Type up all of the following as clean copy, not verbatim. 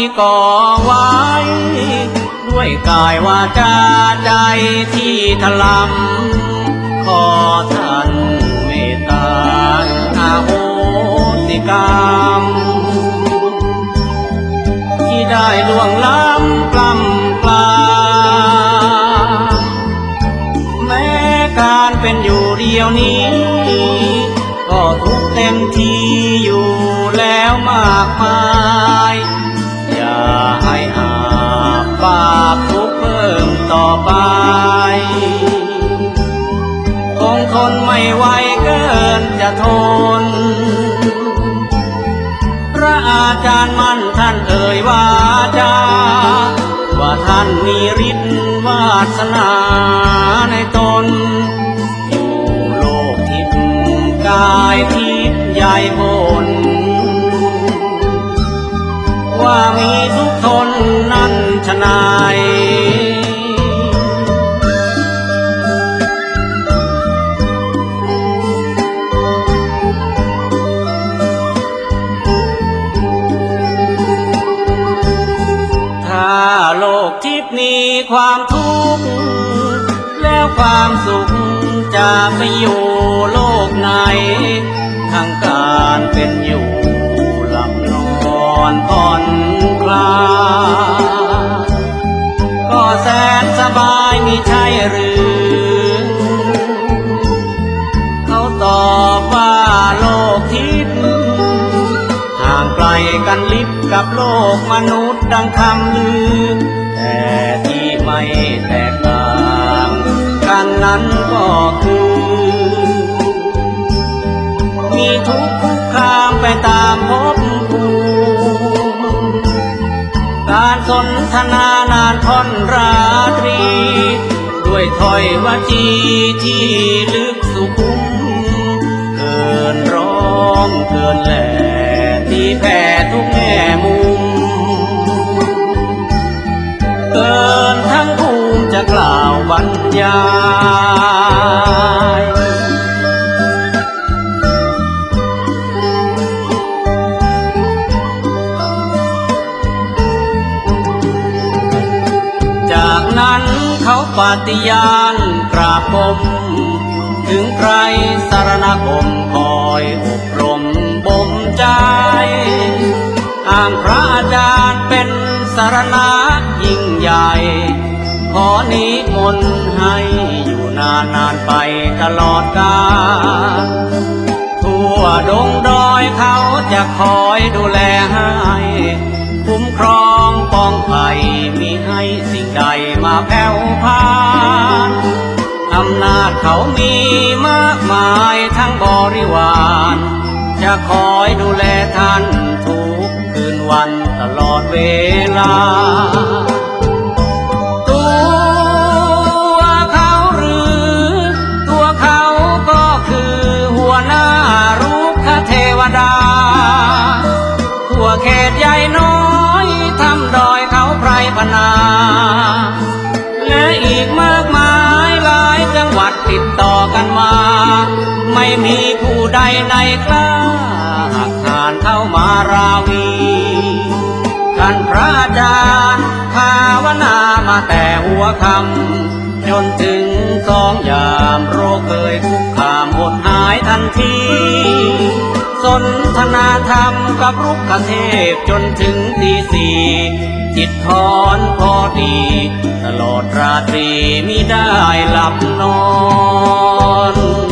ก่อไว้ด้วยกายวาจาใจที่ถลำขอท่านเมตตาอาโหสิกรรมที่ได้ล่วงล้ำกล้ำกลาแม้การเป็นอยู่เดียวนี้ก็ทุกข์เต็มที่อยู่แล้วมากมายอย่าให้อาบาปทุกข์เพิ่มต่อไปคงทนไม่ไหวเกินจะทนพระอาจารย์มั่นท่านเอ่ยวาจาว่าท่านมีฤทธิ์วาสนาในตนอยู่โลกทิพย์กายทิพย์ใหญ่บนว่ามีทุกทนนั้นฉะไหนถ้าโลกทิพย์มีความทุกข์แล้วความสุขจะไปอยู่โลกไหนทั้งการเป็นอยู่หลับนอนผ่อนคลายก็แสนสบายมิใช่หรือเขาตอบว่าโลกทิพย์ห่างไกลกันลิบกับโลกมนุษย์ดังคำลือแต่ที่ไม่แตกต่างกันนั้นก็คือมีทุกข์คุกคามไปตามภพภูมิการสนทนานานค่อนราตรีด้วยถ้อยวจีที่ลึกสุขุมเกินร้องเกินแหล่ที่แผ่ทุกแง่มุมเกินทั้งภูมิจะกล่าวบรรยายจากนั้นเขาปฏิญาณกราบก้มถึงใครสรณคมคอยอบรมบ่มใจอ้างพระอาจารย์เป็นสรณะยิ่งใหญ่ขอนิมนต์ให้อยู่นานๆไปตลอดกาลทั่วดงดอยเขาจะคอยดูแลให้คุ้มครองป้องภัยมิให้สิ่งใดมาแผ่วพานอำนาจเขามีมากมายทั้งบริวารจะคอยดูแลท่านทุกคืนวันตลอดเวลาตัวเขาหรือตัวเขาก็คือหัวหน้ารุกขเทวดาทั่วเขตใหญ่น้อยทำดอยเขาไพรพนาและอีกมากมายหลายจังหวัดติดต่อกันมาไม่มีผู้ใดในกล้าหักหานเข้ามาราวีท่านพระอาจารย์ภาวนามาแต่หัวค่ำจนถึง2 ยามโรคเคยคุกคามหดหายทันทีสนทนาธรรมกับรุกขเทพจนถึงตี 4จิตถอนพอดีตลอดราตรีมิได้หลับนอน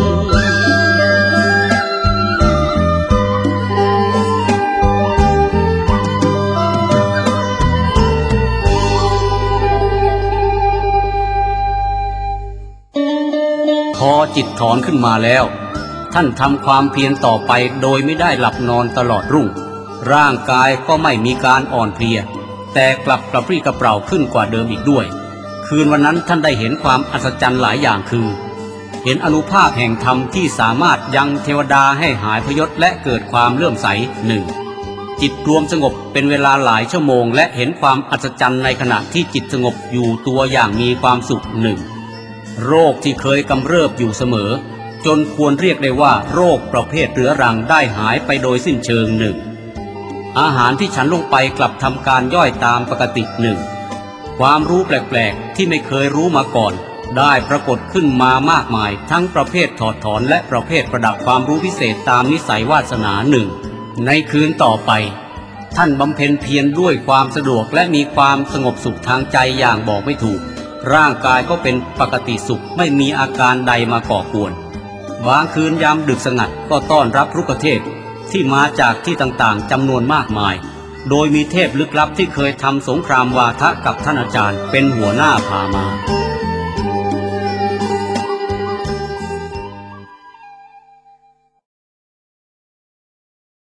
พอจิตถอนขึ้นมาแล้วท่านทำความเพียรต่อไปโดยไม่ได้หลับนอนตลอดรุ่งร่างกายก็ไม่มีการอ่อนเพลียแต่กลับกระปรี้กระเปร่าขึ้นกว่าเดิมอีกด้วยคืนวันนั้นท่านได้เห็นความอัศจรรย์หลายอย่างคือเห็นอานุภาพแห่งธรรมที่สามารถยังเทวดาให้หายพยศและเกิดความเลื่อมใส1จิตรวมสงบเป็นเวลาหลายชั่วโมงและเห็นความอัศจรรย์ในขณะที่จิตสงบอยู่ตัวอย่างมีความสุข1โรคที่เคยกำเริบอยู่เสมอจนควรเรียกได้ว่าโรคประเภทเรื้อรังได้หายไปโดยสิ้นเชิง1 อาหารที่ฉันลงไปกลับทำการย่อยตามปกติหนึ่งความรู้แปลกๆที่ไม่เคยรู้มาก่อนได้ปรากฏขึ้นมามากมายทั้งประเภทถอดถอนและประเภทประดับความรู้พิเศษตามนิสัยวาสนาหนึ่งในคืนต่อไปท่านบำเพ็ญเพียรด้วยความสะดวกและมีความสงบสุขทางใจอย่างบอกไม่ถูกร่างกายก็เป็นปกติสุขไม่มีอาการใดมาก่อกวนบางคืนยามดึกสงัดก็ต้อนรับรุกเทพที่มาจากที่ต่างๆจำนวนมากมายโดยมีเทพลึกลับที่เคยทำสงครามวาทะกับท่านอาจารย์เป็นหัวหน้าพามา